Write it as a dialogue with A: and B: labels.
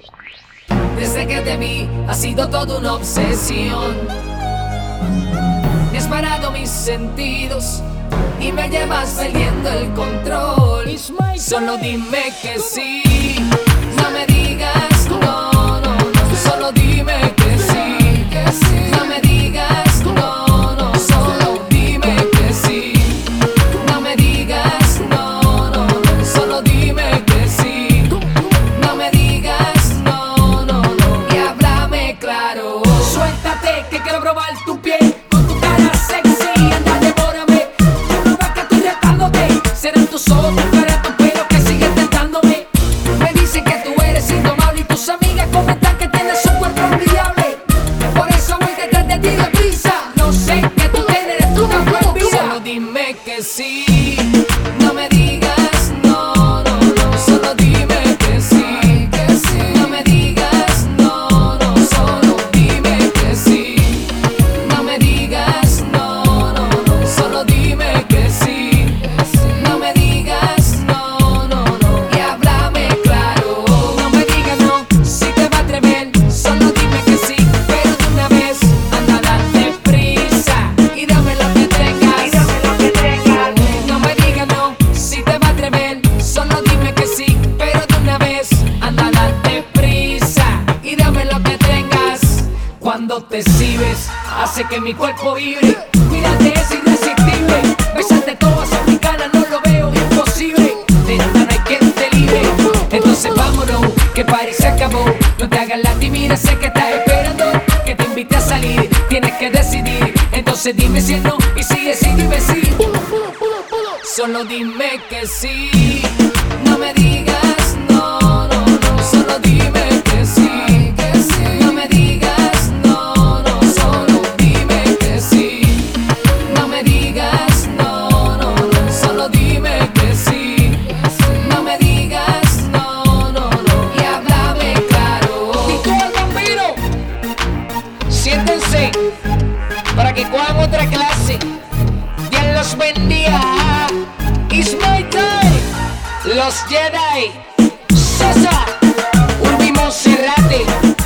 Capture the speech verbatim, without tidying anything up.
A: Desde que te vi ha sido toda una obsesión. Me has parado mis sentidos y me llevas perdiendo el control. Solo dime que sí, no me digas no, no, no. Solo dime que sí, que sí. No me digas no, no. Solo dime que sí. No me digas no, no. Solo dime que sí. No me digas no, no, no. Y háblame claro. Suéltate que quiero probar tu piel. Con tu cara sexy, anda, devórame. Tú no ves que estoy retándote. Serán tus ojos, tu cara, tu pelo que sigue tentándome. Me dicen que tú eres indomable y tus amigas comentan que tienes un cuerpo envidiable. Por eso voy detrás de ti deprisa. No sé que tú tienes una buena vida. Solo dime que sí. No me digas no, no, no. Solo dime que sí, que sí. No me digas no, no. Solo dime que sí. No me digas no, no, no. Solo dime que sí. No me digas no, no, no. Y háblame claro. No me digas no, si te va a atrever. Solo dime que sí, pero de una vez. Anda, date prisa y dame lo que tengas. Y dame lo que tengas. No me digas no, si te va a atrever. Solo dime que sí, pero de una vez. Anda, date prisa y dame lo que tengas. Cuando te exhibes, hace que mi cuerpo vibre. Mírate, es irresistible. Besarte todas africanas, no lo veo imposible. De nada no hay quien te libre. Entonces vámonos, que party se acabó. No te hagas la tímida, sé que estás esperando que te invite a salir. Tienes que decidir, entonces dime si es no. Y si es sí, dime sí. Solo dime que sí. No me digas no, no, no. Solo dime que sí, que sí. No me digas no, no. Solo dime que sí. No me digas no, no, no. Solo dime que sí. No me digas no, no, no. Y háblame claro. Y todo el bambino, siéntense para que cojan otra clase. Dios los bendiga. It's my time. Los Jedi. Sosa, Urbi Monserrate.